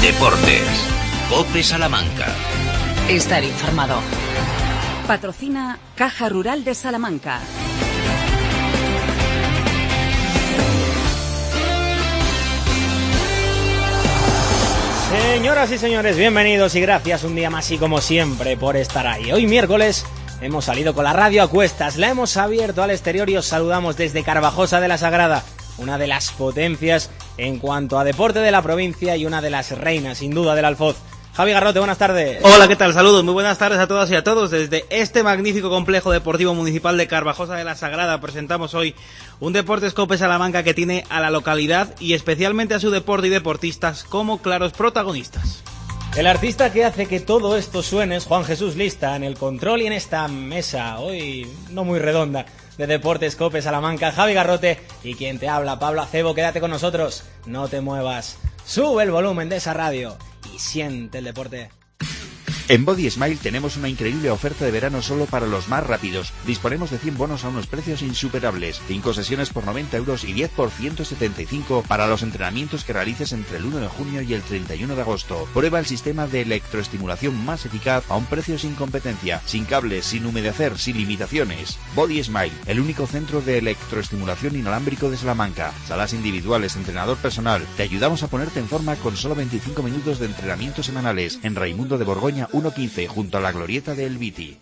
Deportes. COPE Salamanca. Estar informado. Patrocina Caja Rural de Salamanca. Señoras y señores, bienvenidos y gracias un día más y como siempre por estar ahí. Hoy miércoles hemos salido con la radio a cuestas, la hemos abierto al exterior y os saludamos desde Carvajosa de la Sagrada, una de las potencias en cuanto a deporte de la provincia y una de las reinas, sin duda, del Alfoz. Javi Garrote, buenas tardes. Hola, ¿qué tal? Saludos, muy buenas tardes a todas y a todos. Desde este magnífico complejo deportivo municipal de Carvajosa de la Sagrada presentamos hoy un Deportes COPE Salamanca que tiene a la localidad y especialmente a su deporte y deportistas como claros protagonistas. El artista que hace que todo esto suene es Juan Jesús Lista, en el control y en esta mesa, hoy no muy redonda, de Deportes COPE Salamanca, Javi Garrote y quien te habla, Pablo Acebo. Quédate con nosotros, no te muevas, sube el volumen de esa radio y siente el deporte. En Body Smile tenemos una increíble oferta de verano solo para los más rápidos. Disponemos de 100 bonos a unos precios insuperables. 5 sesiones por 90 euros y 10 por 175 para los entrenamientos que realices entre el 1 de junio y el 31 de agosto. Prueba el sistema de electroestimulación más eficaz a un precio sin competencia, sin cables, sin humedecer, sin limitaciones. Body Smile, el único centro de electroestimulación inalámbrico de Salamanca. Salas individuales, entrenador personal. Te ayudamos a ponerte en forma con solo 25 minutos de entrenamiento semanales en Raimundo de Borgoña 115, junto a la glorieta de El Viti.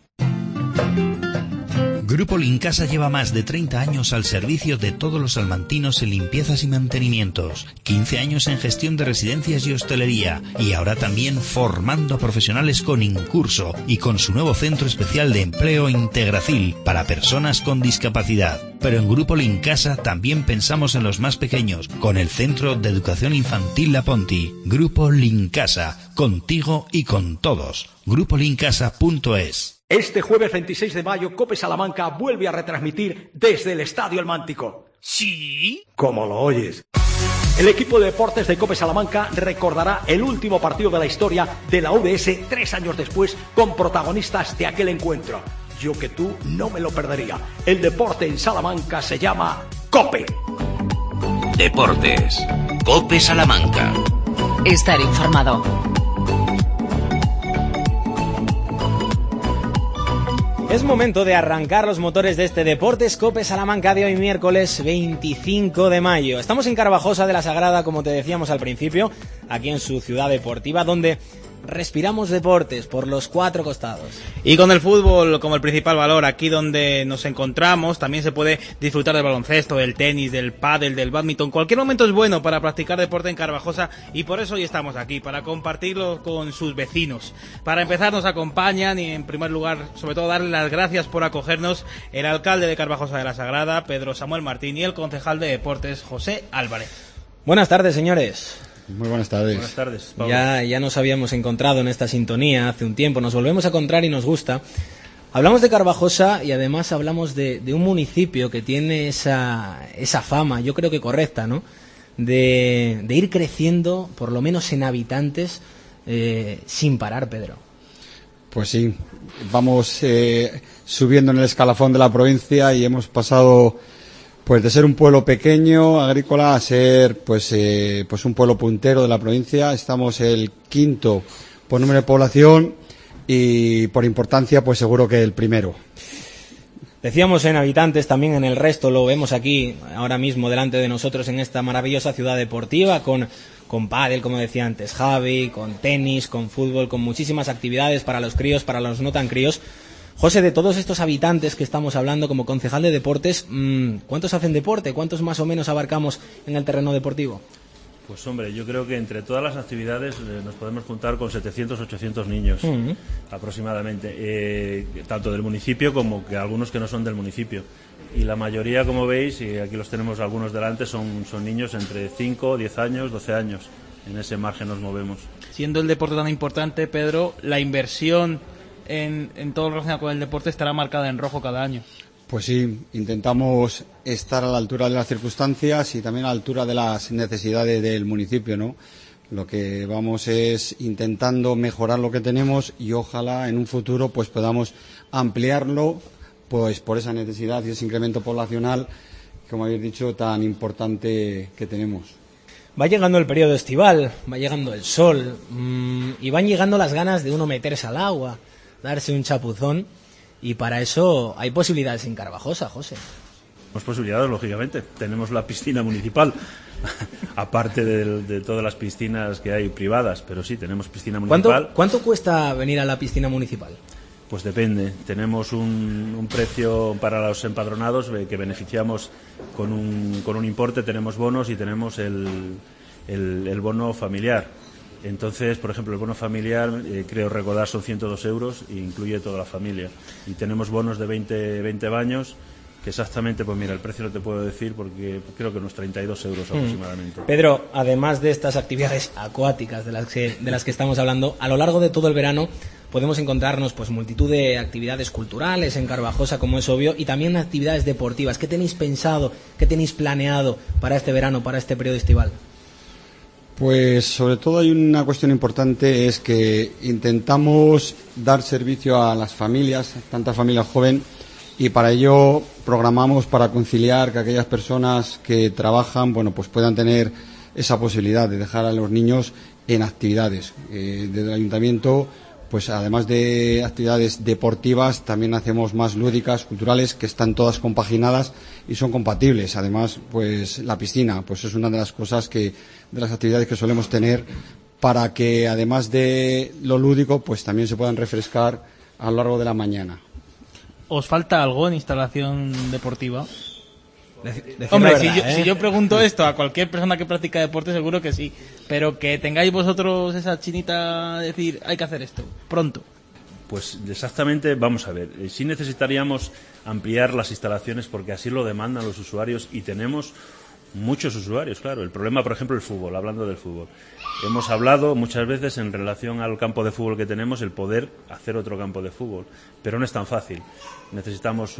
Grupo Lincasa lleva más de 30 años al servicio de todos los salmantinos en limpiezas y mantenimientos, 15 años en gestión de residencias y hostelería, y ahora también formando a profesionales con Incurso y con su nuevo centro especial de empleo Integracil para personas con discapacidad. Pero en Grupo Lincasa también pensamos en los más pequeños, con el Centro de Educación Infantil La Ponti. Grupo Lincasa, contigo y con todos. GrupoLincasa.es. Este jueves 26 de mayo, COPE Salamanca vuelve a retransmitir desde el Estadio El Mántico. ¿Sí? ¿Cómo lo oyes? El equipo de deportes de COPE Salamanca recordará el último partido de la historia de la UDS 3 años después con protagonistas de aquel encuentro. Yo que tú no me lo perdería. El deporte en Salamanca se llama COPE. Deportes. COPE Salamanca. Estar informado. Es momento de arrancar los motores de este Deportes COPE Salamanca de hoy miércoles 25 de mayo. Estamos en Carvajosa de la Sagrada, como te decíamos al principio, aquí en su ciudad deportiva, donde respiramos deportes por los 4 costados. Y con el fútbol como el principal valor, aquí donde nos encontramos, también se puede disfrutar del baloncesto, del tenis, del pádel, del bádminton. Cualquier momento es bueno para practicar deporte en Carvajosa y por eso hoy estamos aquí, para compartirlo con sus vecinos. Para empezar nos acompañan y en primer lugar, sobre todo darle las gracias por acogernos, el alcalde de Carvajosa de la Sagrada, Pedro Samuel Martín, y el concejal de deportes, José Álvarez. Buenas tardes, señores. Muy buenas tardes. Buenas tardes, Pablo. Ya nos habíamos encontrado en esta sintonía hace un tiempo, nos volvemos a encontrar y nos gusta. Hablamos de Carvajosa y además hablamos de un municipio que tiene esa fama, yo creo que correcta, ¿no? De ir creciendo, por lo menos en habitantes, sin parar, Pedro. Pues sí, vamos subiendo en el escalafón de la provincia y hemos pasado pues de ser un pueblo pequeño, agrícola, a ser pues un pueblo puntero de la provincia. Estamos el 5º por número de población y por importancia pues seguro que el primero. Decíamos en habitantes, también en el resto, lo vemos aquí ahora mismo delante de nosotros en esta maravillosa ciudad deportiva con pádel, como decía antes Javi, con tenis, con fútbol, con muchísimas actividades para los críos, para los no tan críos. José, de todos estos habitantes que estamos hablando como concejal de deportes, ¿cuántos hacen deporte? ¿Cuántos más o menos abarcamos en el terreno deportivo? Pues hombre, yo creo que entre todas las actividades nos podemos juntar con 700, 800 niños aproximadamente, tanto del municipio como que algunos que no son del municipio. Y la mayoría, como veis, y aquí los tenemos algunos delante, son niños entre 5, 10 años, 12 años. En ese margen nos movemos. Siendo el deporte tan importante, Pedro, la inversión en todo lo relacionado con el deporte estará marcada en rojo cada año. Pues sí, intentamos estar a la altura de las circunstancias y también a la altura de las necesidades del municipio, ¿no? Lo que vamos es intentando mejorar lo que tenemos y ojalá en un futuro pues podamos ampliarlo pues por esa necesidad y ese incremento poblacional, como habéis dicho, tan importante que tenemos. Va llegando el periodo estival, va llegando el sol, y van llegando las ganas de uno meterse al agua, darse un chapuzón, y para eso hay posibilidades en Carvajosa, José. Tenemos posibilidades, lógicamente. Tenemos la piscina municipal, aparte de todas las piscinas que hay privadas, pero sí, tenemos piscina municipal. ¿Cuánto cuesta venir a la piscina municipal? Pues depende. Tenemos un precio para los empadronados que beneficiamos con un importe, tenemos bonos y tenemos el bono familiar. Entonces, por ejemplo, el bono familiar, creo recordar, son 102 euros e incluye toda la familia. Y tenemos bonos de 20 baños, que exactamente, pues mira, el precio no te puedo decir porque creo que unos 32 euros aproximadamente. Pedro, además de estas actividades acuáticas de las que estamos hablando, a lo largo de todo el verano podemos encontrarnos pues multitud de actividades culturales en Carvajosa, como es obvio, y también actividades deportivas. ¿Qué tenéis pensado, qué tenéis planeado para este verano, para este periodo estival? Pues sobre todo hay una cuestión importante, es que intentamos dar servicio a las familias, tanta familia joven, y para ello programamos para conciliar que aquellas personas que trabajan, bueno, pues puedan tener esa posibilidad de dejar a los niños en actividades. Desde el ayuntamiento, pues además de actividades deportivas, también hacemos más lúdicas, culturales, que están todas compaginadas y son compatibles. Además, pues la piscina, pues es una de las cosas de las actividades que solemos tener para que, además de lo lúdico, pues también se puedan refrescar a lo largo de la mañana. ¿Os falta algo en instalación deportiva? Hombre, si yo pregunto esto a cualquier persona que practica deporte, seguro que sí. Pero que tengáis vosotros esa chinita de decir, hay que hacer esto, pronto. Pues exactamente, vamos a ver, sí necesitaríamos ampliar las instalaciones porque así lo demandan los usuarios y tenemos muchos usuarios, claro. El problema, por ejemplo, el fútbol, hablando del fútbol. Hemos hablado muchas veces en relación al campo de fútbol que tenemos, el poder hacer otro campo de fútbol, pero no es tan fácil. Necesitamos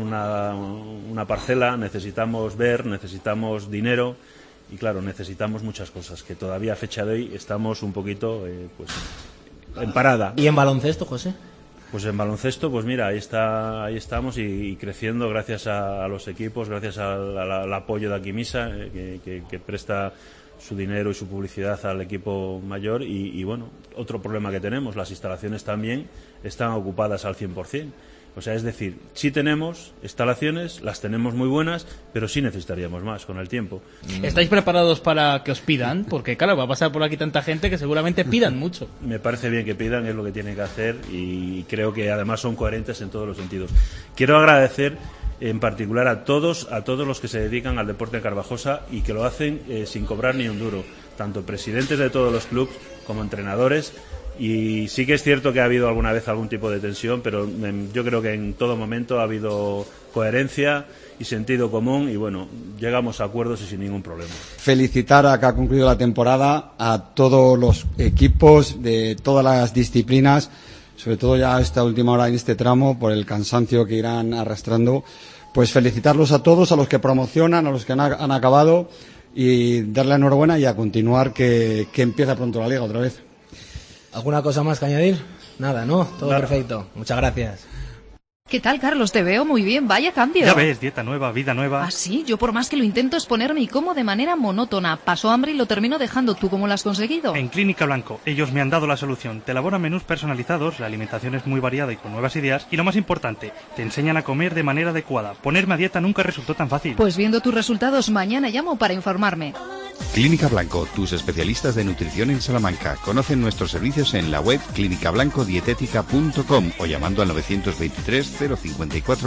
una parcela, necesitamos necesitamos dinero y, claro, necesitamos muchas cosas que todavía a fecha de hoy estamos un poquito pues en parada. ¿Y en baloncesto, José? Pues en baloncesto, pues mira, ahí estamos y creciendo gracias a los equipos, gracias al apoyo de Aquimisa, que presta su dinero y su publicidad al equipo mayor y bueno, otro problema que tenemos, las instalaciones también están ocupadas al 100%. O sea, es decir, sí tenemos instalaciones, las tenemos muy buenas, pero sí necesitaríamos más con el tiempo. ¿Estáis preparados para que os pidan? Porque claro, va a pasar por aquí tanta gente que seguramente pidan mucho. Me parece bien que pidan, es lo que tienen que hacer y creo que además son coherentes en todos los sentidos. Quiero agradecer en particular a todos los que se dedican al deporte en Carvajosa y que lo hacen sin cobrar ni un duro, tanto presidentes de todos los clubes como entrenadores. Y sí que es cierto que ha habido alguna vez algún tipo de tensión, pero yo creo que en todo momento ha habido coherencia y sentido común y bueno, llegamos a acuerdos y sin ningún problema. Felicitar a que ha concluido la temporada a todos los equipos de todas las disciplinas, sobre todo ya a esta última hora en este tramo por el cansancio que irán arrastrando. Pues felicitarlos a todos, a los que promocionan, a los que han acabado y darle enhorabuena y a continuar que empieza pronto la liga otra vez. ¿Alguna cosa más que añadir? Nada, ¿no? Todo perfecto. Muchas gracias. ¿Qué tal, Carlos? Te veo muy bien. Vaya cambio. Ya ves, dieta nueva, vida nueva. ¿Ah, sí? Yo por más que lo intento es ponerme y como de manera monótona. Paso hambre y lo termino dejando. ¿Tú cómo lo has conseguido? En Clínica Blanco. Ellos me han dado la solución. Te elaboran menús personalizados, la alimentación es muy variada y con nuevas ideas. Y lo más importante, te enseñan a comer de manera adecuada. Ponerme a dieta nunca resultó tan fácil. Pues viendo tus resultados, mañana llamo para informarme. Clínica Blanco, tus especialistas de nutrición en Salamanca. Conocen nuestros servicios en la web clinicablancodietética.com o llamando al 923 054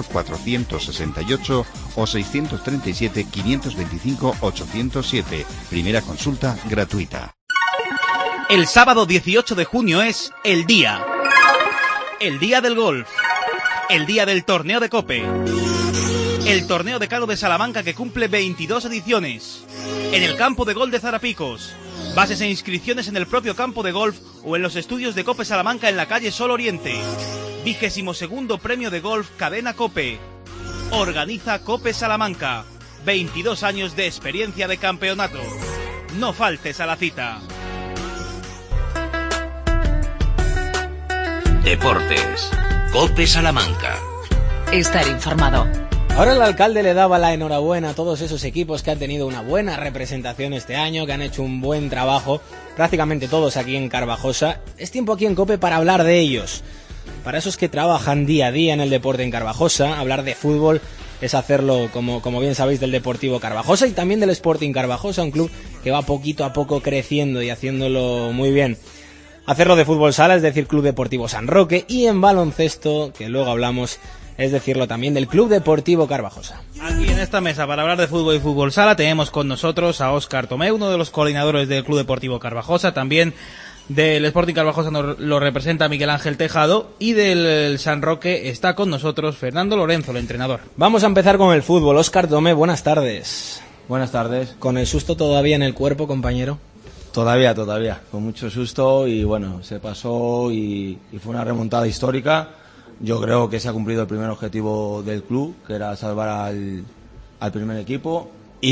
468 o 637 525 807. Primera consulta gratuita. El sábado 18 de junio es el día del golf, el día del torneo de COPE, el torneo de Calo de Salamanca que cumple 22 ediciones, en el campo de golf de Zarapicos. Bases e inscripciones en el propio campo de golf o en los estudios de COPE Salamanca en la calle Sol Oriente. 22º premio de golf Cadena COPE. Organiza COPE Salamanca. 22 años de experiencia de campeonato. No faltes a la cita. Deportes. COPE Salamanca. Estar informado. Ahora el alcalde le daba la enhorabuena a todos esos equipos que han tenido una buena representación este año, que han hecho un buen trabajo, prácticamente todos aquí en Carvajosa. Es tiempo aquí en COPE para hablar de ellos. Para esos que trabajan día a día en el deporte en Carvajosa, hablar de fútbol es hacerlo, como bien sabéis, del Deportivo Carvajosa y también del Sporting Carvajosa, un club que va poquito a poco creciendo y haciéndolo muy bien. Hacerlo de fútbol sala, es decir, Club Deportivo San Roque, y en baloncesto, que luego hablamos, es decirlo también del Club Deportivo Carvajosa. Aquí en esta mesa para hablar de fútbol y fútbol sala tenemos con nosotros a Óscar Tomé, uno de los coordinadores del Club Deportivo Carvajosa, también del Sporting Carvajosa lo representa Miguel Ángel Tejado, y del San Roque está con nosotros Fernando Lorenzo, el entrenador. Vamos a empezar con el fútbol. Óscar Tomé, buenas tardes. Buenas tardes. ¿Con el susto todavía en el cuerpo, compañero? Todavía, con mucho susto, y bueno, se pasó y fue una remontada histórica. Yo creo que se ha cumplido el primer objetivo del club, que era salvar al primer equipo,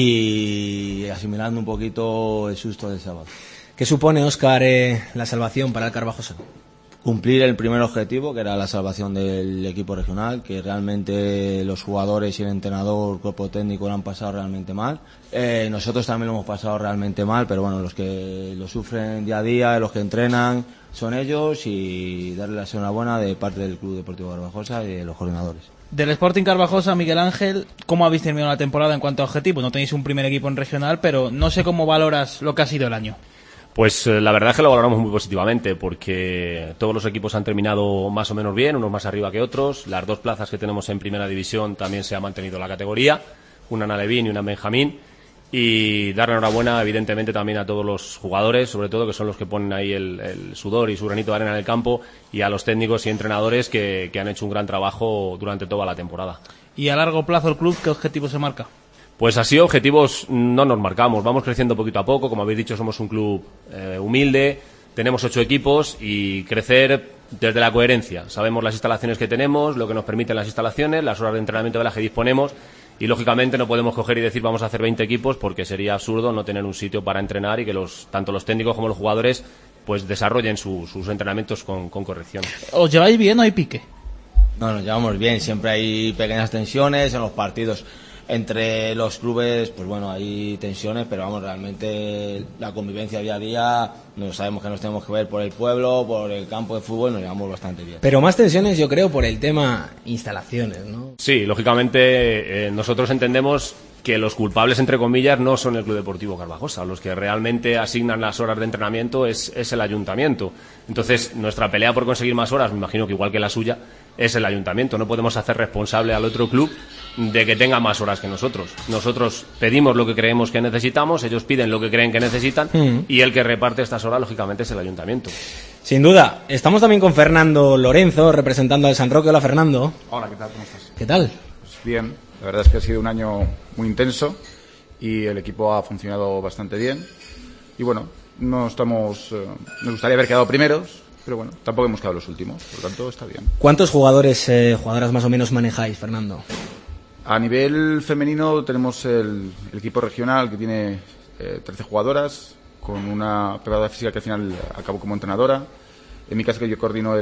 y asimilando un poquito el susto del sábado. ¿Qué supone, Óscar, la salvación para el Carvajosa? Cumplir el primer objetivo, que era la salvación del equipo regional, que realmente los jugadores y el entrenador, el cuerpo técnico lo han pasado realmente mal. Nosotros también lo hemos pasado realmente mal, pero bueno, los que lo sufren día a día, los que entrenan, son ellos, y darle la enhorabuena de parte del Club Deportivo Carvajosa y de los coordinadores. Del Sporting Carvajosa, Miguel Ángel, ¿cómo habéis terminado la temporada en cuanto a objetivos? No tenéis un primer equipo en regional, pero no sé cómo valoras lo que ha sido el año. Pues la verdad es que lo valoramos muy positivamente, porque todos los equipos han terminado más o menos bien, unos más arriba que otros. Las dos plazas que tenemos en primera división también se ha mantenido la categoría, una en Alevín y una en Benjamín. Y dar la enhorabuena, evidentemente, también a todos los jugadores, sobre todo, que son los que ponen ahí el sudor y su granito de arena en el campo, y a los técnicos y entrenadores que han hecho un gran trabajo durante toda la temporada. ¿Y a largo plazo el club qué objetivo se marca? Pues así objetivos no nos marcamos, vamos creciendo poquito a poco. Como habéis dicho, somos un club humilde, tenemos 8 equipos, y crecer desde la coherencia. Sabemos las instalaciones que tenemos, lo que nos permiten las instalaciones, las horas de entrenamiento de las que disponemos, y lógicamente no podemos coger y decir vamos a hacer 20 equipos, porque sería absurdo no tener un sitio para entrenar y que tanto los técnicos como los jugadores pues desarrollen sus entrenamientos con corrección. ¿Os lleváis bien o hay pique? No, nos llevamos bien, siempre hay pequeñas tensiones en los partidos. Entre los clubes, pues bueno, hay tensiones, pero vamos, realmente la convivencia día a día, no sabemos que nos tenemos que ver por el pueblo, por el campo de fútbol, nos llevamos bastante bien. Pero más tensiones, yo creo, por el tema instalaciones, ¿no? Sí, lógicamente nosotros entendemos que los culpables, entre comillas, no son el Club Deportivo Carvajosa. Los que realmente asignan las horas de entrenamiento es el ayuntamiento. Entonces, nuestra pelea por conseguir más horas, me imagino que igual que la suya, es el ayuntamiento. No podemos hacer responsable al otro club de que tenga más horas que nosotros. Nosotros pedimos lo que creemos que necesitamos, ellos piden lo que creen que necesitan, y el que reparte estas horas, lógicamente, es el ayuntamiento. Sin duda. Estamos también con Fernando Lorenzo, representando al San Roque. Hola, Fernando. Hola, ¿qué tal? ¿Cómo estás? ¿Qué tal? Pues bien, la verdad es que ha sido un año muy intenso y el equipo ha funcionado bastante bien. Y bueno, nos gustaría haber quedado primeros, pero bueno, tampoco hemos quedado los últimos, por lo tanto está bien. ¿Cuántos jugadoras más o menos manejáis, Fernando? A nivel femenino tenemos el equipo regional, que tiene 13 jugadoras, con una preparadora física que al final acabó como entrenadora. En mi caso, que yo coordino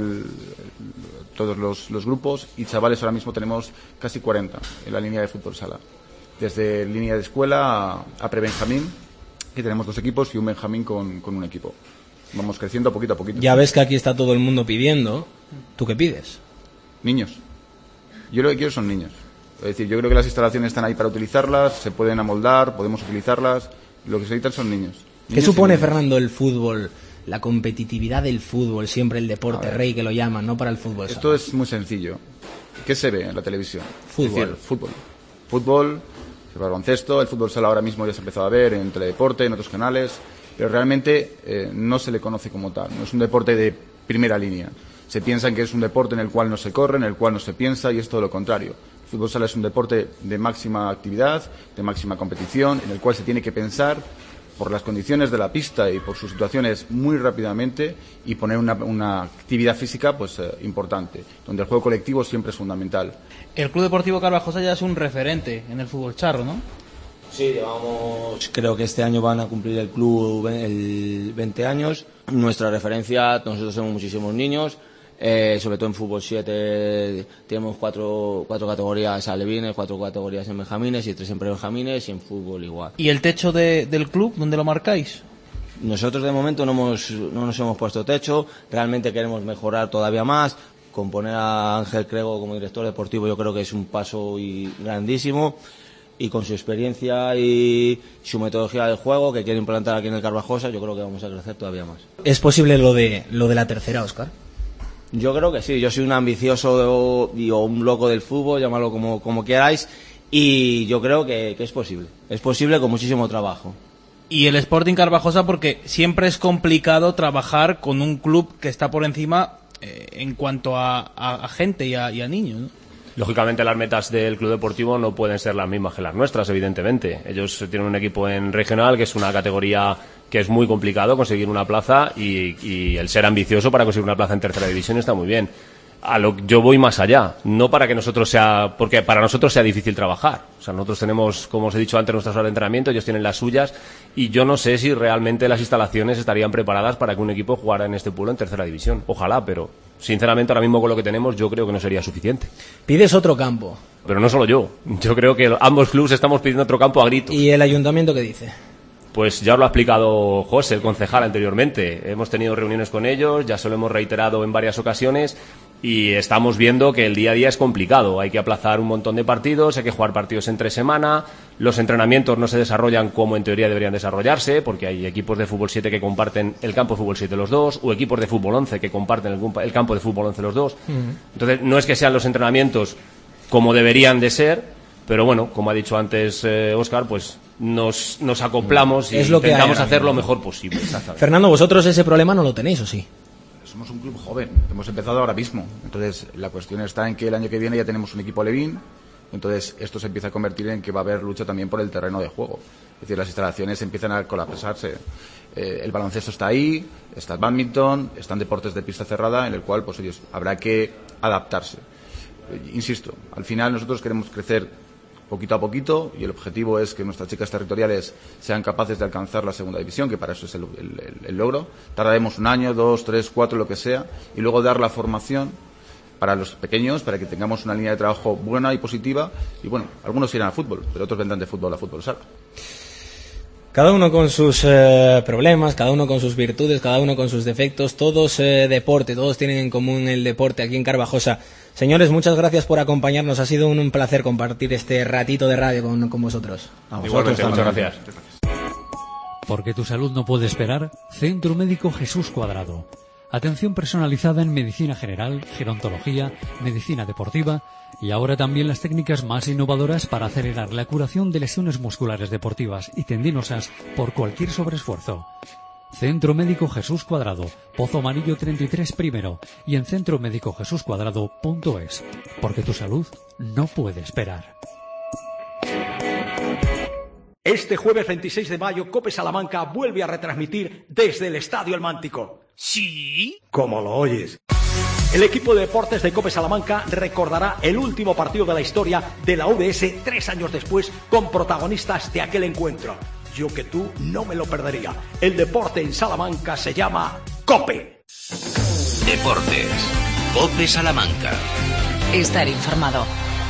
todos los grupos, y chavales ahora mismo tenemos casi 40 en la línea de fútbol sala. Desde línea de escuela a pre-Benjamín, que tenemos 2 equipos y un Benjamín con un equipo. Vamos creciendo poquito a poquito. Ya ves que aquí está todo el mundo pidiendo. ¿Tú qué pides? Niños. Yo lo que quiero son niños. Es decir, yo creo que las instalaciones están ahí para utilizarlas, se pueden amoldar, podemos utilizarlas. Lo que se necesitan son niños. ¿Qué supone, Fernando, el fútbol, la competitividad del fútbol, siempre el deporte rey que lo llaman, no para el fútbol? Esto es muy sencillo. ¿Qué se ve en la televisión? Fútbol. Es decir, fútbol, el baloncesto, el fútbol sala ahora mismo ya se ha empezado a ver en Teledeporte, en otros canales, pero realmente no se le conoce como tal. No es un deporte de primera línea. Se piensa en que es un deporte en el cual no se corre, en el cual no se piensa, y es todo lo contrario. El fútbol sala es un deporte de máxima actividad, de máxima competición, en el cual se tiene que pensar por las condiciones de la pista y por sus situaciones muy rápidamente, y poner una actividad física pues importante, donde el juego colectivo siempre es fundamental. El Club Deportivo Carvajosa ya es un referente en el fútbol charro, ¿no? Sí, creo que este año van a cumplir el club el 20 años. Nuestra referencia, nosotros somos muchísimos niños. sobre todo en fútbol 7 tenemos cuatro categorías alevines, 4 categorías en benjamines y 3 en prebenjamines, y en fútbol igual. ¿Y el techo del club, dónde lo marcáis? Nosotros de momento no nos hemos puesto techo, realmente queremos mejorar todavía más. Con poner a Ángel Crego como director deportivo yo creo que es un paso grandísimo, y con su experiencia y su metodología del juego que quiere implantar aquí en el Carvajosa, yo creo que vamos a crecer todavía más. ¿Es posible lo de la tercera, Óscar? Yo creo que sí, yo soy un ambicioso o un loco del fútbol, llamadlo como queráis, y yo creo que es posible con muchísimo trabajo. Y el Sporting Carvajosa, porque siempre es complicado trabajar con un club que está por encima en cuanto a gente y a niños, ¿no? Lógicamente las metas del club deportivo no pueden ser las mismas que las nuestras, evidentemente. Ellos tienen un equipo en regional, que es una categoría que es muy complicado conseguir una plaza, y el ser ambicioso para conseguir una plaza en tercera división está muy bien. Yo voy más allá, no para que porque para nosotros sea difícil trabajar. O sea, nosotros tenemos, como os he dicho antes, nuestras horas de entrenamiento, ellos tienen las suyas, y yo no sé si realmente las instalaciones estarían preparadas para que un equipo jugara en este pueblo en tercera división. Ojalá, pero sinceramente ahora mismo con lo que tenemos yo creo que no sería suficiente. Pides otro campo. Pero no solo yo creo que ambos clubes estamos pidiendo otro campo a gritos. ¿Y el ayuntamiento qué dice? Pues ya os lo ha explicado José, el concejal, anteriormente. Hemos tenido reuniones con ellos, ya se lo hemos reiterado en varias ocasiones, y estamos viendo que el día a día es complicado. Hay que aplazar un montón de partidos, hay que jugar partidos entre semana, los entrenamientos no se desarrollan como en teoría deberían desarrollarse, porque hay equipos de fútbol 7 que comparten el campo de fútbol 7 los dos, o equipos de fútbol 11 que comparten el campo de fútbol 11 los dos. Entonces, no es que sean los entrenamientos como deberían de ser, pero bueno, como ha dicho antes Óscar, pues nos acoplamos y intentamos hacer lo mejor posible. Fernando, ¿vosotros ese problema no lo tenéis o sí? Somos un club joven, hemos empezado ahora mismo. Entonces, la cuestión está en que el año que viene ya tenemos un equipo alevín. Entonces, esto se empieza a convertir en que va a haber lucha también por el terreno de juego. Es decir, las instalaciones empiezan a colapsarse. El baloncesto está ahí, está el bádminton, están deportes de pista cerrada, en el cual pues ellos habrá que adaptarse. Insisto, al final nosotros queremos crecer poquito a poquito, y el objetivo es que nuestras chicas territoriales sean capaces de alcanzar la segunda división, que para eso es el logro. Tardaremos 1 año, 2, 3, 4, lo que sea, y luego dar la formación para los pequeños, para que tengamos una línea de trabajo buena y positiva. Y bueno, algunos irán al fútbol, pero otros vendrán de fútbol a fútbol sala. Cada uno con sus problemas, cada uno con sus virtudes, cada uno con sus defectos, todos deporte, todos tienen en común el deporte aquí en Carvajosa. Señores, muchas gracias por acompañarnos, ha sido un placer compartir este ratito de radio con vosotros. Igualmente, muchas gracias. Porque tu salud no puede esperar, Centro Médico Jesús Cuadrado. Atención personalizada en medicina general, gerontología, medicina deportiva y ahora también las técnicas más innovadoras para acelerar la curación de lesiones musculares deportivas y tendinosas por cualquier sobreesfuerzo. Centro Médico Jesús Cuadrado, Pozo Amarillo 33 primero y en centromédicojesuscuadrado.es. Porque tu salud no puede esperar. Este jueves 26 de mayo, COPE Salamanca vuelve a retransmitir desde el Estadio El Mántico. ¿Sí? ¿Cómo lo oyes? El equipo de deportes de COPE Salamanca recordará el último partido de la historia de la UDS 3 años después, con protagonistas de aquel encuentro. Yo que tú no me lo perdería. El deporte en Salamanca se llama COPE. Deportes. COPE Salamanca. Estar informado.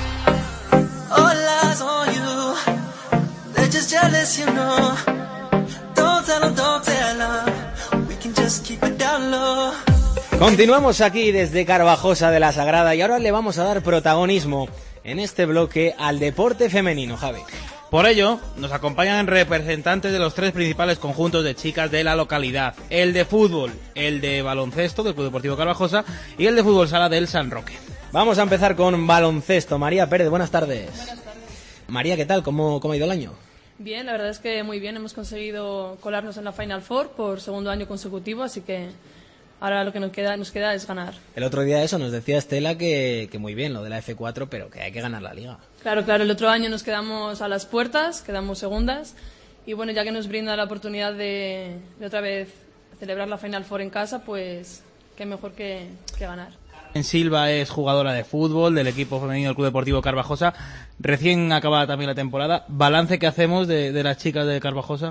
Continuamos aquí desde Carvajosa de la Sagrada y ahora le vamos a dar protagonismo en este bloque al deporte femenino, Javi. Por ello, nos acompañan representantes de los 3 principales conjuntos de chicas de la localidad. El de fútbol, el de baloncesto del Club Deportivo Carvajosa y el de fútbol sala del San Roque. Vamos a empezar con baloncesto. María Pérez, buenas tardes. Buenas tardes. María, ¿qué tal? ¿Cómo ha ido el año? Bien, la verdad es que muy bien. Hemos conseguido colarnos en la Final Four por segundo año consecutivo, así que ahora lo que nos queda es ganar. El otro día eso nos decía Estela que muy bien lo de la F4, pero que hay que ganar la liga. Claro, el otro año nos quedamos a las puertas, quedamos segundas y bueno, ya que nos brinda la oportunidad de otra vez celebrar la Final Four en casa, pues qué mejor que ganar. En Silva es jugadora de fútbol del equipo femenino del Club Deportivo Carvajosa, recién acabada también la temporada. ¿Balance que hacemos de las chicas de Carvajosa?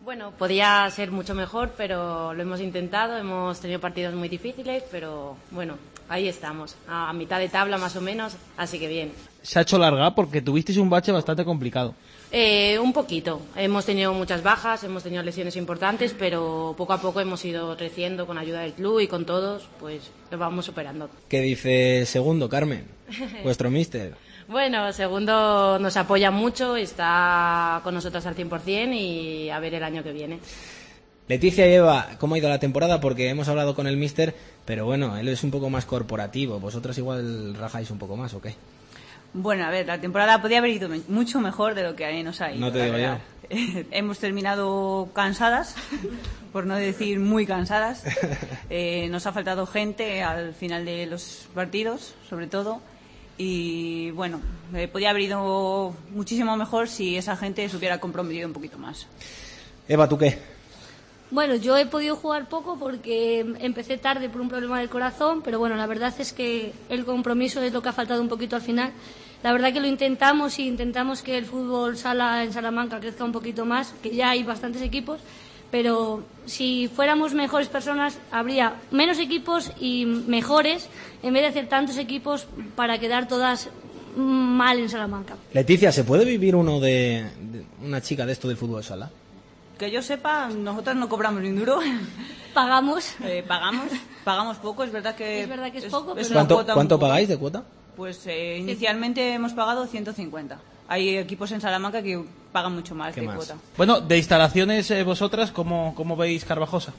Bueno, podía ser mucho mejor, pero lo hemos intentado, hemos tenido partidos muy difíciles, pero bueno, ahí estamos, a mitad de tabla más o menos, así que bien. Se ha hecho larga porque tuvisteis un bache bastante complicado. Un poquito, hemos tenido muchas bajas, hemos tenido lesiones importantes, pero poco a poco hemos ido creciendo con ayuda del club y con todos, pues lo vamos superando. ¿Qué dice Segundo, Carmen? Vuestro míster. Bueno, Segundo nos apoya mucho, está con nosotros al 100% y a ver el año que viene. Leticia y Eva, ¿cómo ha ido la temporada? Porque hemos hablado con el míster, pero bueno, él es un poco más corporativo. ¿Vosotros igual rajáis un poco más o qué? Bueno, a ver, la temporada podía haber ido mucho mejor de lo que nos ha ido. No te digo yo. Hemos terminado cansadas, por no decir muy cansadas. Nos ha faltado gente al final de los partidos, sobre todo. Y bueno, podía haber ido muchísimo mejor si esa gente se hubiera comprometido un poquito más. Eva, ¿tú qué? Bueno, yo he podido jugar poco porque empecé tarde por un problema del corazón, pero bueno, la verdad es que el compromiso es lo que ha faltado un poquito al final. La verdad que lo intentamos y intentamos que el fútbol sala en Salamanca crezca un poquito más, que ya hay bastantes equipos, pero si fuéramos mejores personas habría menos equipos y mejores en vez de hacer tantos equipos para quedar todas mal en Salamanca. Leticia, ¿se puede vivir uno de una chica de esto del fútbol sala? Que yo sepa, nosotros no cobramos ni un duro. Pagamos. Pagamos poco, es verdad que es poco. Es pero... ¿Cuánto pagáis de cuota? Pues inicialmente hemos pagado 150. Hay equipos en Salamanca que pagan mucho más de cuota. Bueno, de instalaciones, vosotras, ¿cómo veis Carvajosa?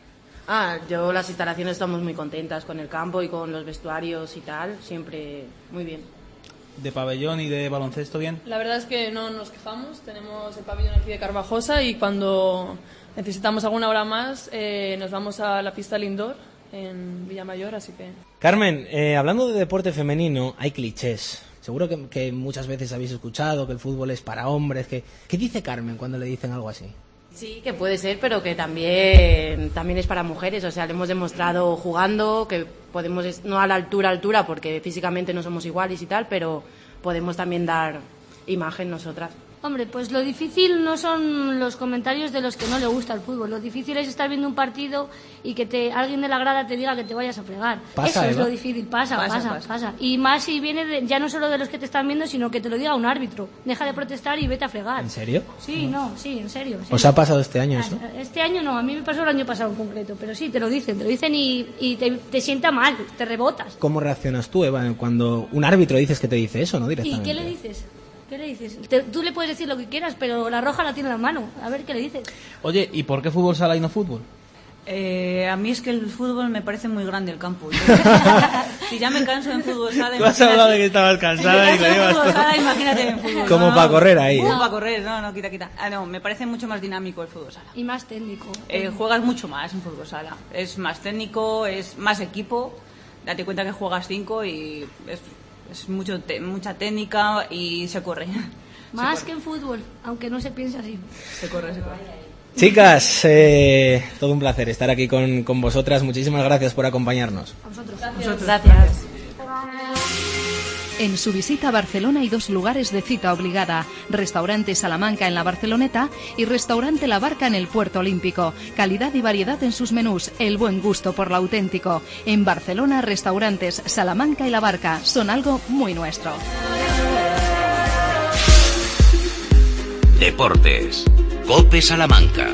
Yo las instalaciones estamos muy contentas con el campo y con los vestuarios y tal, siempre muy bien. ¿De pabellón y de baloncesto bien? La verdad es que no nos quejamos, tenemos el pabellón aquí de Carvajosa y cuando necesitamos alguna hora más nos vamos a la pista del indoor en Villamayor, así que... Carmen, hablando de deporte femenino, hay clichés. Seguro que muchas veces habéis escuchado que el fútbol es para hombres. ¿Qué dice Carmen cuando le dicen algo así? Sí, que puede ser, pero que también es para mujeres. O sea, le hemos demostrado jugando que podemos, no a la altura, porque físicamente no somos iguales y tal, pero podemos también dar imagen nosotras. Hombre, pues lo difícil no son los comentarios de los que no le gusta el fútbol. Lo difícil es estar viendo un partido y que alguien de la grada te diga que te vayas a fregar. Pasa, eso es Eva. lo difícil. Pasa. Y más si viene ya no solo de los que te están viendo, sino que te lo diga un árbitro. Deja de protestar y vete a fregar. ¿En serio? Sí, en serio. ¿Os ha pasado este año eso? Este año no, a mí me pasó el año pasado en concreto. Pero sí, te lo dicen y te sienta mal, te rebotas. ¿Cómo reaccionas tú, Eva, cuando un árbitro dices que te dice eso, no ¿Y directamente? qué le dices? Tú le puedes decir lo que quieras, pero la roja la tiene en la mano. A ver qué le dices. Oye, ¿y por qué fútbol sala y no fútbol? A mí es que el fútbol me parece muy grande el campo. Si ya me canso en fútbol sala... Tú has hablado de que estabas cansada y lo llevas fútbol sala, imagínate en fútbol. Como para correr ahí. Como para correr, quita. No, me parece mucho más dinámico el fútbol sala. Y más técnico. Juegas mucho más en fútbol sala. Es más técnico, es más equipo. Date cuenta que juegas 5 y es mucha técnica y se corre. Más que en fútbol, aunque no se piense así. Se corre. Chicas, todo un placer estar aquí con vosotras. Muchísimas gracias por acompañarnos. A vosotros. Gracias. En su visita a Barcelona hay 2 lugares de cita obligada: Restaurante Salamanca en la Barceloneta y Restaurante La Barca en el Puerto Olímpico. Calidad y variedad en sus menús, el buen gusto por lo auténtico. En Barcelona, restaurantes Salamanca y La Barca son algo muy nuestro. Deportes. COPE Salamanca.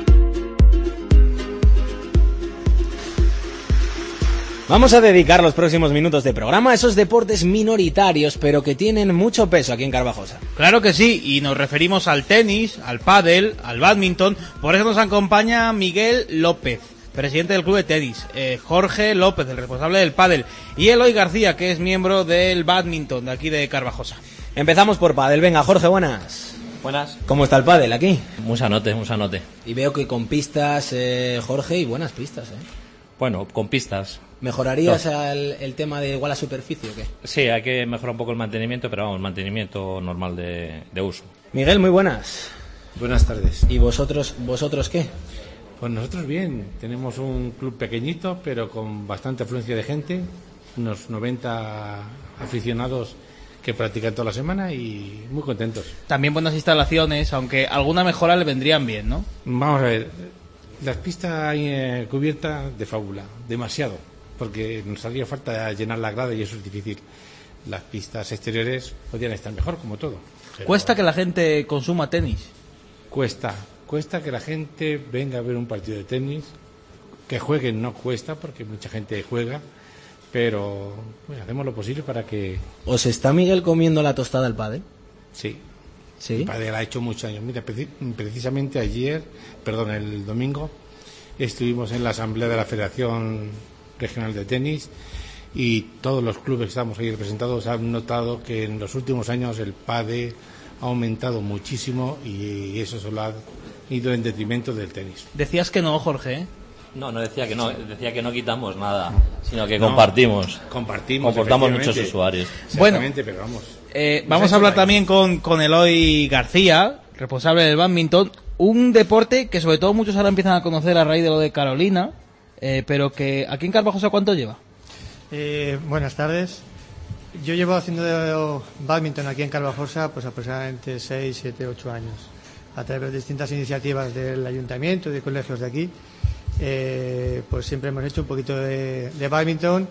Vamos a dedicar los próximos minutos de programa a esos deportes minoritarios, pero que tienen mucho peso aquí en Carvajosa. Claro que sí, y nos referimos al tenis, al pádel, al bádminton. Por eso nos acompaña Miguel López, presidente del club de tenis, Jorge López, el responsable del pádel, y Eloy García, que es miembro del bádminton de aquí de Carvajosa. Empezamos por pádel. Venga, Jorge, buenas. Buenas. ¿Cómo está el pádel aquí? Muy sanote. Y veo que con pistas, Jorge, y buenas pistas, Bueno, con pistas. ¿Mejorarías el tema de igual a superficie o qué? Sí, hay que mejorar un poco el mantenimiento, pero vamos, mantenimiento normal de uso. Miguel, muy buenas. Buenas tardes. ¿Y vosotros qué? Pues nosotros bien, tenemos un club pequeñito, pero con bastante afluencia de gente, unos 90 aficionados que practican toda la semana y muy contentos. También buenas instalaciones, aunque alguna mejora le vendrían bien, ¿no? Vamos a ver, las pistas cubiertas de fábula, demasiado, porque nos haría falta llenar la grada y eso es difícil. Las pistas exteriores podrían estar mejor, como todo. ¿Cuesta que la gente consuma tenis? Cuesta que la gente venga a ver un partido de tenis, que jueguen no cuesta, porque mucha gente juega, pero bueno, hacemos lo posible para que... ¿Os está Miguel comiendo la tostada al pádel? Sí. ¿Sí? El pádel ha hecho muchos años. Mira, precisamente el domingo, estuvimos en la asamblea de la Federación Regional de Tenis y todos los clubes que estamos ahí representados han notado que en los últimos años el pádel ha aumentado muchísimo y eso solo ha ido en detrimento del tenis. Decías que no, Jorge, ¿eh? No decía que no quitamos nada, sino que compartimos. Comportamos muchos usuarios. Bueno, pero vamos. Vamos a hablar también con Eloy García, responsable del bádminton, un deporte que sobre todo muchos ahora empiezan a conocer a raíz de lo de Carolina, pero que aquí en Carvajosa, ¿cuánto lleva? Buenas tardes. Yo llevo haciendo bádminton aquí en Carvajosa pues aproximadamente 6, 7, 8 años, a través de distintas iniciativas del ayuntamiento y de colegios de aquí. Pues siempre hemos hecho un poquito de bádminton,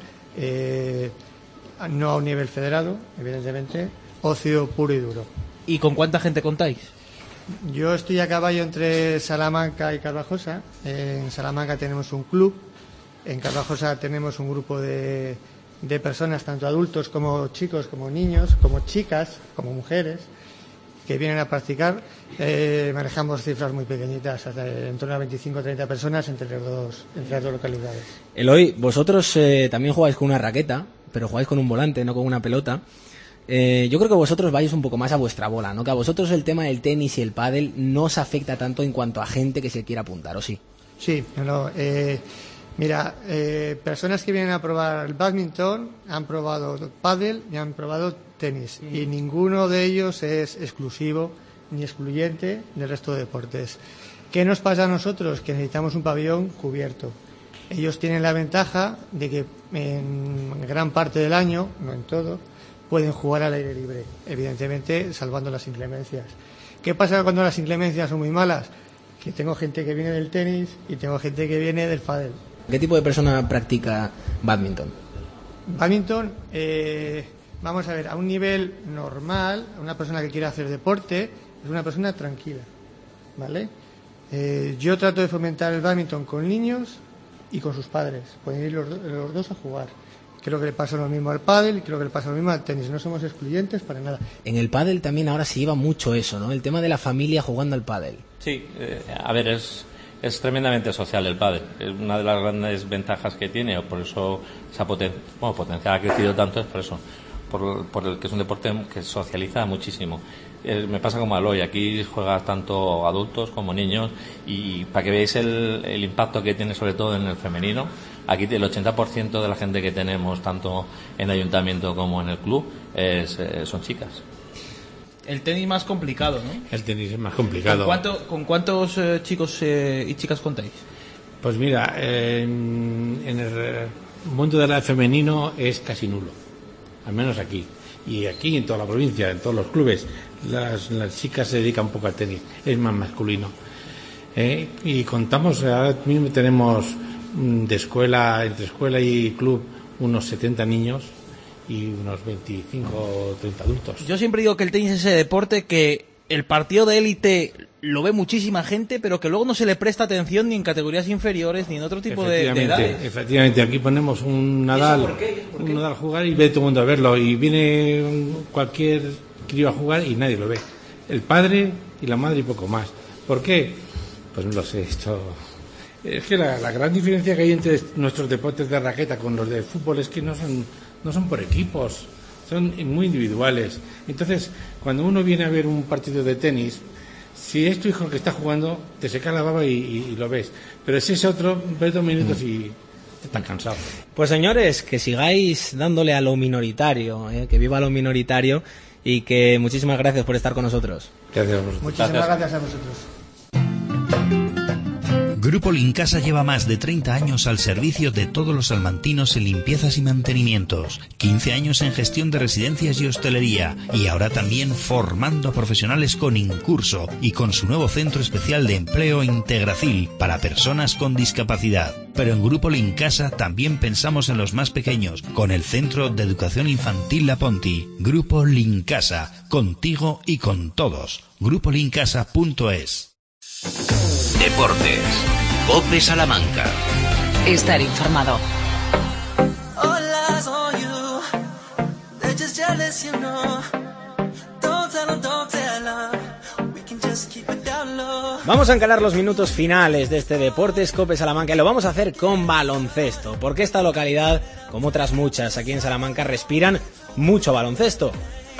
no a un nivel federado, evidentemente, ocio puro y duro. ¿Y con cuánta gente contáis? Yo estoy a caballo entre Salamanca y Carvajosa. En Salamanca tenemos un club, en Carvajosa tenemos un grupo de personas, tanto adultos como chicos, como niños, como chicas, como mujeres, que vienen a practicar. Manejamos cifras muy pequeñitas, hasta en torno a 25 o 30 personas entre las dos localidades. Eloy, vosotros también jugáis con una raqueta, pero jugáis con un volante, no con una pelota. Yo creo que vosotros vais un poco más a vuestra bola, ¿no? Que a vosotros el tema del tenis y el pádel no os afecta tanto en cuanto a gente que se quiera apuntar, ¿o sí? Sí, mira, personas que vienen a probar el bádminton han probado pádel y han probado tenis, y ninguno de ellos es exclusivo ni excluyente del resto de deportes. ¿Qué nos pasa a nosotros? Que necesitamos un pabellón cubierto. Ellos tienen la ventaja de que en gran parte del año, no en todo, pueden jugar al aire libre, evidentemente salvando las inclemencias. ¿Qué pasa cuando las inclemencias son muy malas? Que tengo gente que viene del tenis y tengo gente que viene del pádel. ¿Qué tipo de persona practica bádminton? Bádminton, vamos a ver, a un nivel normal, una persona que quiere hacer deporte es una persona tranquila, ¿vale? Yo trato de fomentar el bádminton con niños y con sus padres. Pueden ir los dos a jugar. Creo que le pasa lo mismo al pádel y creo que le pasa lo mismo al tenis. No somos excluyentes para nada. En el pádel también ahora se lleva mucho eso, ¿no? El tema de la familia jugando al pádel. Sí, a ver, es tremendamente social el pádel. Es una de las grandes ventajas que tiene, por eso esa potencial ha crecido tanto, es por eso. Por el que es un deporte que socializa muchísimo. Me pasa como a Eloy, aquí juegan tanto adultos como niños, y para que veáis el impacto que tiene sobre todo en el femenino, aquí el 80% de la gente que tenemos tanto en el ayuntamiento como en el club son chicas. El tenis más complicado, ¿no? El tenis es más complicado. ¿Con cuántos chicos y chicas contáis? Pues mira, en el mundo del femenino es casi nulo, al menos aquí. Y aquí en toda la provincia, en todos los clubes, las chicas se dedican un poco al tenis, es más masculino. Y contamos, ahora mismo tenemos entre escuela y club unos 70 niños y unos 25 o 30 adultos. Yo siempre digo que el tenis es ese deporte que el partido de élite lo ve muchísima gente, pero que luego no se le presta atención ni en categorías inferiores ni en otro tipo de edades. Efectivamente, aquí ponemos un Nadal, un Nadal a jugar y ve todo el mundo a verlo, y viene cualquier crío a jugar y nadie lo ve. El padre y la madre y poco más. ¿Por qué? Pues no lo sé, es que la gran diferencia que hay entre nuestros deportes de raqueta con los de fútbol es que no son por equipos, son muy individuales. Entonces, cuando uno viene a ver un partido de tenis, si es tu hijo el que está jugando, te seca la baba y lo ves. Pero si es otro, ves 2 minutos y estás cansado. Pues señores, que sigáis dándole a lo minoritario, que viva lo minoritario, y que muchísimas gracias por estar con nosotros. Gracias a vosotros. Muchísimas gracias a vosotros. Grupo Lincasa lleva más de 30 años al servicio de todos los salmantinos en limpiezas y mantenimientos, 15 años en gestión de residencias y hostelería, y ahora también formando a profesionales con Incurso y con su nuevo centro especial de empleo Integracil para personas con discapacidad. Pero en Grupo Lincasa también pensamos en los más pequeños, con el Centro de Educación Infantil La Ponti. Grupo Lincasa, contigo y con todos. GrupoLincasa.es. Deportes. COPE Salamanca. Estar informado. Vamos a encarar los minutos finales de este Deportes COPE Salamanca y lo vamos a hacer con baloncesto, porque esta localidad, como otras muchas aquí en Salamanca, respiran mucho baloncesto.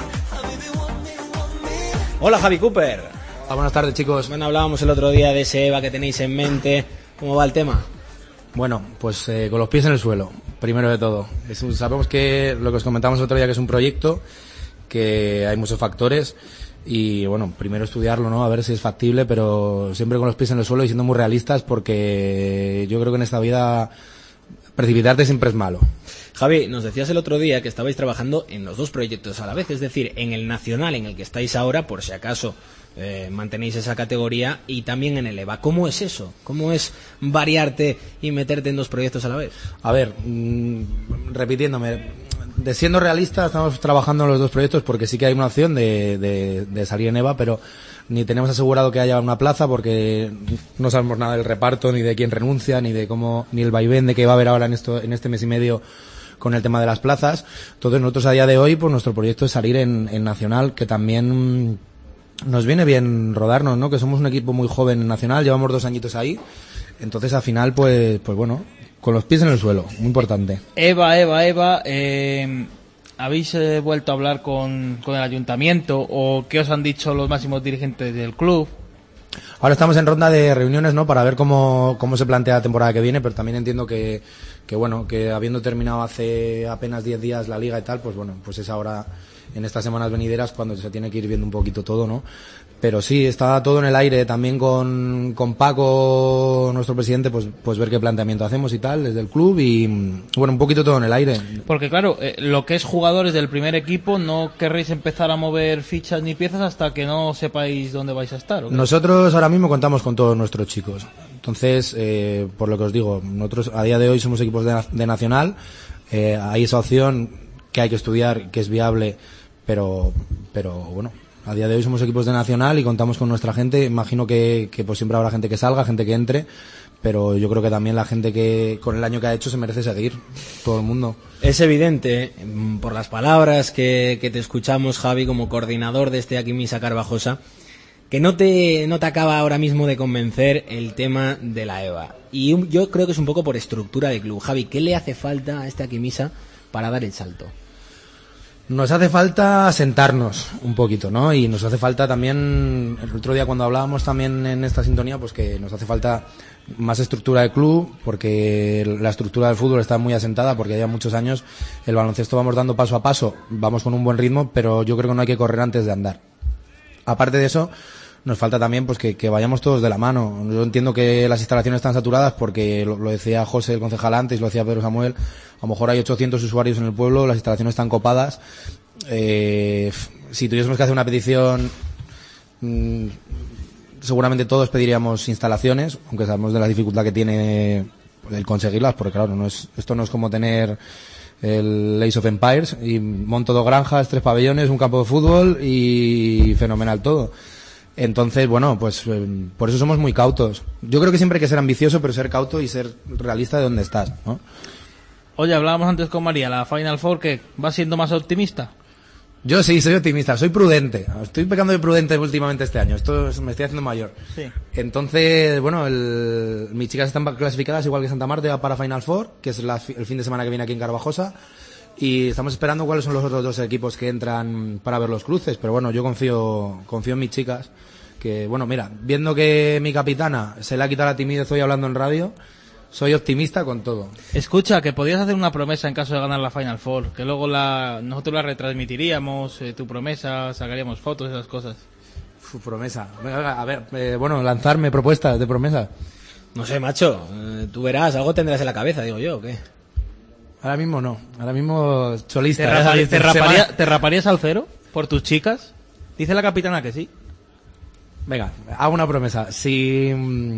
Hola, Javi Cooper. Hola, buenas tardes, chicos. Bueno, hablábamos el otro día de ese EVA que tenéis en mente. ¿Cómo va el tema? Bueno, pues con los pies en el suelo, primero de todo. Sabemos que lo que os comentamos el otro día, que es un proyecto, que hay muchos factores y, bueno, primero estudiarlo, ¿no? A ver si es factible, pero siempre con los pies en el suelo y siendo muy realistas, porque yo creo que en esta vida precipitarte siempre es malo. Javi, nos decías el otro día que estabais trabajando en los dos proyectos a la vez, es decir, en el nacional en el que estáis ahora, por si acaso mantenéis esa categoría, y también en el EVA. ¿Cómo es eso? ¿Cómo es variarte y meterte en dos proyectos a la vez? A ver, repitiéndome, siendo realista, estamos trabajando en los dos proyectos porque sí que hay una opción de salir en EVA, pero ni tenemos asegurado que haya una plaza porque no sabemos nada del reparto, ni de quién renuncia, ni de cómo, ni el vaivén de que va a haber ahora en este mes y medio con el tema de las plazas. Entonces nosotros a día de hoy, pues nuestro proyecto es salir en Nacional, que también nos viene bien rodarnos, ¿no? Que somos un equipo muy joven en Nacional, llevamos 2 añitos ahí, entonces al final pues bueno, con los pies en el suelo, muy importante. Eva, ¿habéis vuelto a hablar con el ayuntamiento o qué os han dicho los máximos dirigentes del club? Ahora estamos en ronda de reuniones, ¿no? Para ver cómo se plantea la temporada que viene, pero también entiendo que bueno, que habiendo terminado hace apenas 10 días la liga y tal, pues bueno, pues es ahora en estas semanas venideras cuando se tiene que ir viendo un poquito todo, ¿no? Pero sí, está todo en el aire, también con Paco, nuestro presidente, pues ver qué planteamiento hacemos y tal, desde el club, y bueno, un poquito todo en el aire. Porque claro, lo que es jugadores del primer equipo, no querréis empezar a mover fichas ni piezas hasta que no sepáis dónde vais a estar, ¿o qué? Nosotros ahora mismo contamos con todos nuestros chicos, entonces, por lo que os digo, nosotros a día de hoy somos equipos de Nacional, hay esa opción que hay que estudiar, que es viable, pero bueno, a día de hoy somos equipos de Nacional y contamos con nuestra gente. Imagino que pues siempre habrá gente que salga, gente que entre, pero yo creo que también la gente que con el año que ha hecho se merece seguir, todo el mundo. Es evidente, por las palabras que te escuchamos, Javi, como coordinador de este Aquimisa Carvajosa, que no te acaba ahora mismo de convencer el tema de la EVA. Y yo creo que es un poco por estructura de club. Javi, ¿qué le hace falta a este Aquimisa para dar el salto? Nos hace falta sentarnos un poquito, ¿no? Y nos hace falta también, el otro día cuando hablábamos también en esta sintonía, pues que nos hace falta más estructura de club, porque la estructura del fútbol está muy asentada, porque ya muchos años el baloncesto vamos dando paso a paso, vamos con un buen ritmo, pero yo creo que no hay que correr antes de andar. Aparte de eso, nos falta también pues que vayamos todos de la mano. Yo entiendo que las instalaciones están saturadas porque lo decía José, el concejal, antes, lo decía Pedro Samuel, a lo mejor hay 800 usuarios en el pueblo, las instalaciones están copadas. Si tuviésemos que hacer una petición, seguramente todos pediríamos instalaciones, aunque sabemos de la dificultad que tiene el conseguirlas, porque claro, esto no es como tener el Age of Empires y monto 2 granjas, 3 pabellones, un campo de fútbol y fenomenal todo. Entonces, bueno, pues por eso somos muy cautos. Yo creo que siempre hay que ser ambicioso, pero ser cauto y ser realista de dónde estás, ¿no? Oye, hablábamos antes con María, la Final Four, ¿que va siendo más optimista? Yo sí, soy optimista, soy prudente. Estoy pecando de prudente últimamente este año. Me estoy haciendo mayor. Sí. Entonces, bueno, mis chicas están clasificadas igual que Santa Marta para Final Four, que es el fin de semana que viene aquí en Carvajosa. Y estamos esperando cuáles son los otros 2 equipos que entran para ver los cruces. Pero bueno, yo confío en mis chicas. Que bueno, mira, viendo que mi capitana se le ha quitado la timidez hoy hablando en radio, soy optimista con todo. Escucha, que podías hacer una promesa en caso de ganar la Final Four, que luego nosotros la retransmitiríamos, tu promesa, sacaríamos fotos, esas cosas. Promesa. A ver, bueno, lanzarme propuestas de promesa. No sé, macho, tú verás, algo tendrás en la cabeza, digo yo, ¿o qué? Ahora mismo no, ahora mismo solista. ¿Te raparías al cero por tus chicas? Dice la capitana que sí. Venga, hago una promesa. Si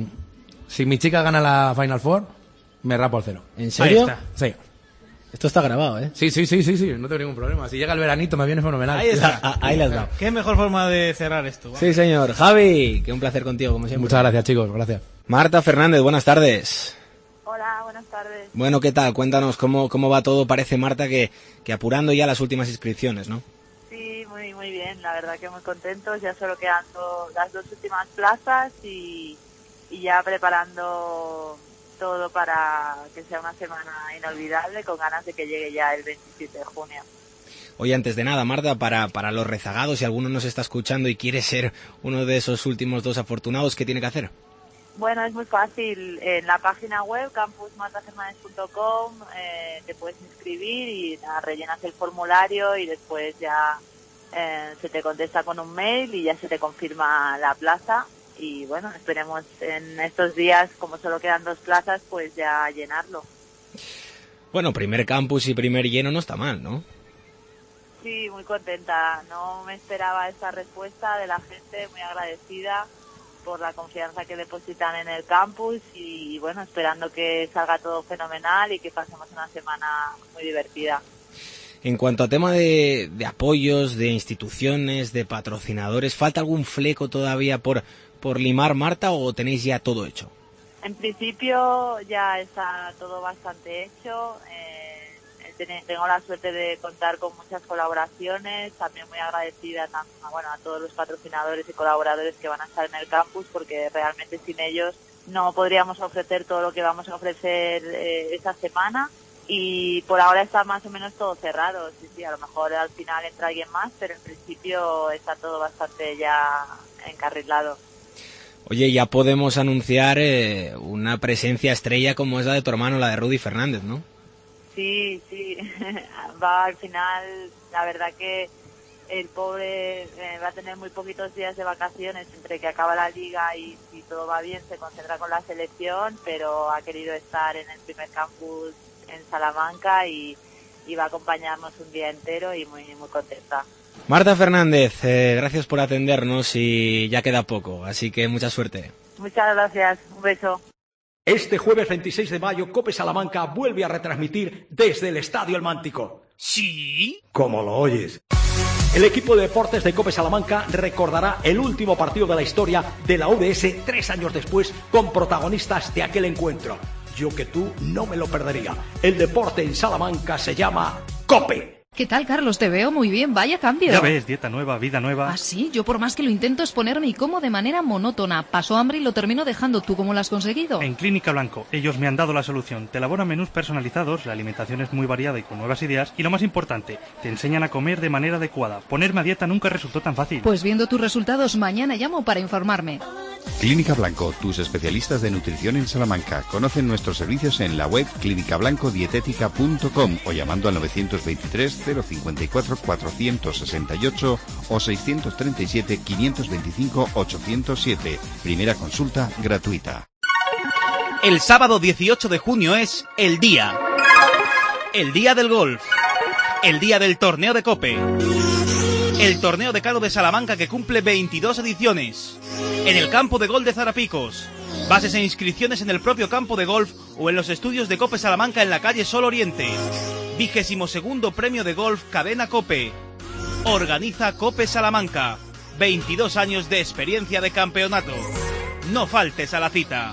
mi chica gana la Final Four, me rapo al cero. ¿En serio? Ahí está. Sí. Esto está grabado, ¿eh? Sí, no tengo ningún problema. Si llega el veranito me viene fenomenal. Ahí está. Ahí la has dado. Qué mejor forma de cerrar esto. Vamos. Sí, señor. Javi, que un placer contigo, como siempre. Muchas gracias, chicos, gracias. Marta Fernández, buenas tardes. Hola, buenas tardes. Bueno, ¿qué tal? Cuéntanos cómo va todo. Parece, Marta, que apurando ya las últimas inscripciones, ¿no? Sí, muy bien. La verdad que muy contentos. Ya solo quedando las 2 últimas plazas y ya preparando todo para que sea una semana inolvidable, con ganas de que llegue ya el 27 de junio. Oye, antes de nada, Marta, para los rezagados, si alguno nos está escuchando y quiere ser uno de esos últimos 2 afortunados, ¿qué tiene que hacer? Bueno, es muy fácil. En la página web campusmartafernandez.com te puedes inscribir y rellenas el formulario y después ya se te contesta con un mail y ya se te confirma la plaza. Y bueno, esperemos en estos días, como solo quedan 2 plazas, pues ya llenarlo. Bueno, primer campus y primer lleno no está mal, ¿no? Sí, muy contenta. No me esperaba esta respuesta de la gente, muy agradecida por la confianza que depositan en el campus y bueno, esperando que salga todo fenomenal y que pasemos una semana muy divertida. En cuanto a tema de apoyos, de instituciones, de patrocinadores, ¿falta algún fleco todavía por limar, Marta, o tenéis ya todo hecho? En principio ya está todo bastante hecho. Tengo la suerte de contar con muchas colaboraciones, también muy agradecida a todos los patrocinadores y colaboradores que van a estar en el campus, porque realmente sin ellos no podríamos ofrecer todo lo que vamos a ofrecer esta semana. Y por ahora está más o menos todo cerrado. Sí, a lo mejor al final entra alguien más, pero en principio está todo bastante ya encarrilado. Oye, ya podemos anunciar una presencia estrella como es la de tu hermano, la de Rudy Fernández, ¿no? Sí, va al final, la verdad que el pobre va a tener muy poquitos días de vacaciones entre que acaba la liga y si todo va bien se concentra con la selección, pero ha querido estar en el primer campus en Salamanca y va a acompañarnos un día entero y muy contenta. Marta Fernández, gracias por atendernos y ya queda poco, así que mucha suerte. Muchas gracias, un beso. Este jueves 26 de mayo, COPE Salamanca vuelve a retransmitir desde el Estadio El Mántico. ¿Sí? ¿Cómo lo oyes? El equipo de deportes de COPE Salamanca recordará el último partido de la historia de la UDS 3 años después, con protagonistas de aquel encuentro. Yo que tú no me lo perdería. El deporte en Salamanca se llama COPE. ¿Qué tal, Carlos? Te veo muy bien, vaya cambio. Ya ves, dieta nueva, vida nueva. ¿Ah, sí? Yo por más que lo intento es ponerme y como de manera monótona. Paso hambre y lo termino dejando. ¿Tú cómo lo has conseguido? En Clínica Blanco. Ellos me han dado la solución. Te elaboran menús personalizados, la alimentación es muy variada y con nuevas ideas. Y lo más importante, te enseñan a comer de manera adecuada. Ponerme a dieta nunca resultó tan fácil. Pues viendo tus resultados, mañana llamo para informarme. Clínica Blanco, tus especialistas de nutrición en Salamanca. Conocen nuestros servicios en la web clinicablancodietética.com o llamando al 923 054 468 o 637 525 807. Primera consulta gratuita. El sábado 18 de junio es el día. El día del golf. El día del torneo de COPE. El torneo de Calo de Salamanca que cumple 22 ediciones. En el campo de golf de Zarapicos. Bases e inscripciones en el propio campo de golf o en los estudios de COPE Salamanca en la calle Sol Oriente. 22º premio de golf Cadena COPE. Organiza COPE Salamanca. 22 años de experiencia de campeonato. No faltes a la cita.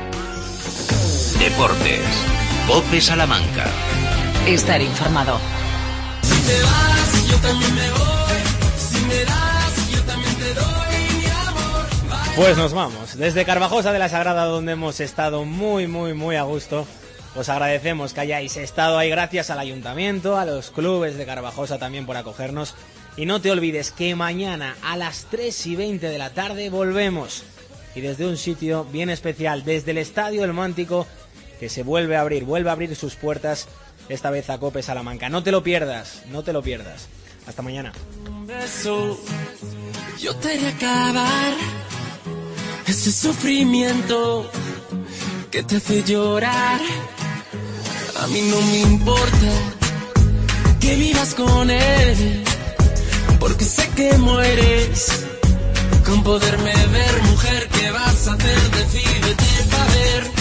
Deportes. COPE Salamanca. Estar informado. Si te vas, yo también me voy. Si me das, yo también te doy mi amor. Pues nos vamos. Desde Carvajosa de la Sagrada, donde hemos estado muy a gusto. Os agradecemos que hayáis estado ahí, gracias al ayuntamiento, a los clubes de Carvajosa también por acogernos. Y no te olvides que mañana a las 3:20 de la tarde volvemos. Y desde un sitio bien especial, desde el Estadio El Mántico, que se vuelve a abrir sus puertas, esta vez a COPE Salamanca. No te lo pierdas, no te lo pierdas. Hasta mañana. Un beso, yo te haré acabar ese sufrimiento que te hace llorar. A mí no me importa que vivas con él, porque sé que mueres con poderme ver. Mujer, ¿qué vas a hacer? Decídete pa' ver